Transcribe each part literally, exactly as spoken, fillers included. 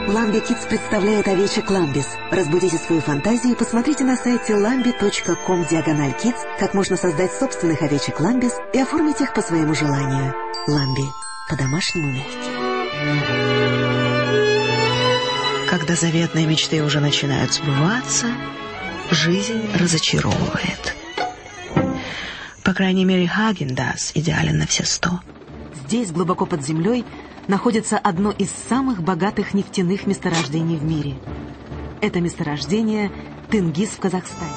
Lambi Kids представляет овечек Ламбис. Разбудите свою фантазию и посмотрите на сайте lambi точка ком диагональ kids, как можно создать собственных овечек Ламбис и оформить их по своему желанию. Ламби. По-домашнему мягкий. Когда заветные мечты уже начинают сбываться, жизнь разочаровывает. По крайней мере, Häagen-Dazs идеален на все сто. Здесь, глубоко под землей, находится одно из самых богатых нефтяных месторождений в мире. Это месторождение Тенгиз в Казахстане.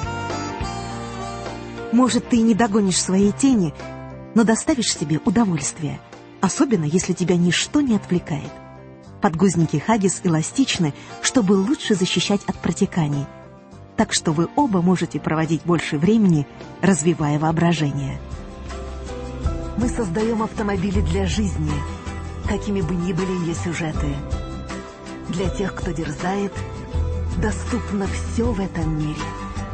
Может, ты и не догонишь своей тени, но доставишь себе удовольствие, особенно если тебя ничто не отвлекает. Подгузники Huggies эластичны, чтобы лучше защищать от протеканий. Так что вы оба можете проводить больше времени, развивая воображение. Мы создаем автомобили для жизни, какими бы ни были ее сюжеты. Для тех, кто дерзает, доступно все в этом мире.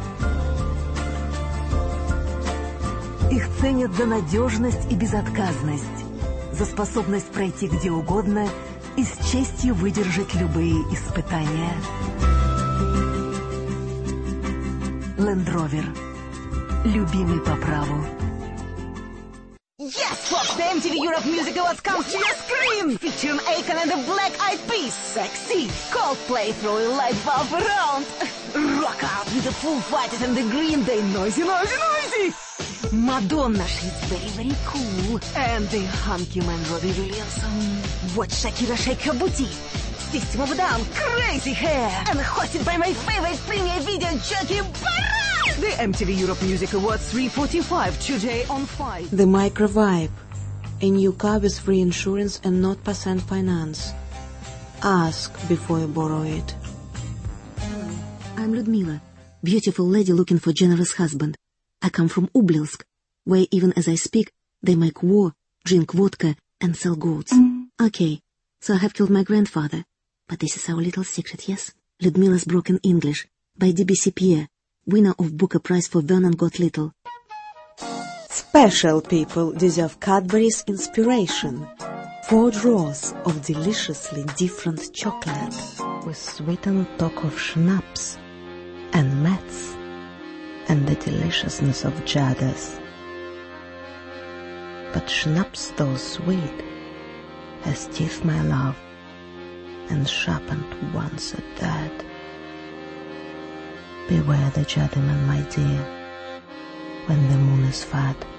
Их ценят за надежность и безотказность, за способность пройти где угодно и с честью выдержать любые испытания. Land Rover. Любимый по праву. Yes, Fox, the эм ти ви Europe Music Awards comes to your screen! Featuring Akon and the Black Eyed Peas, Sexy, Coldplay throwing light bulb around, Rock Out with the Foo Fighters and the Green Day, Noisy, Noisy, Noisy! Madonna, she's very, very cool. And the hunky man Robbie Williams. Watch Shakira shake her booty. System of a Down, crazy hair. And hosted by my favorite premiere video jockey, Barat! The эм ти ви Europe Music Awards three forty-five, today on five. The Micro Vibe. A new car with free insurance and zero percent finance. Ask before you borrow it. Hello, I'm Ludmila, beautiful lady looking for generous husband. I come from Ublilsk, where even as I speak, they make war, drink vodka, and sell goats. Okay, so I have killed my grandfather. But this is our little secret, yes? Ludmila's Broken English, by D B C Pierre, winner of Booker Prize for Vernon Got Little. Special people deserve Cadbury's inspiration. Four drawers of deliciously different chocolate with sweetened talk of schnapps and mats and the deliciousness of jadas. But schnapps, though sweet, has teeth, my love, and sharpened once a dad. Beware the jadaman, my dear, when the moon is fat.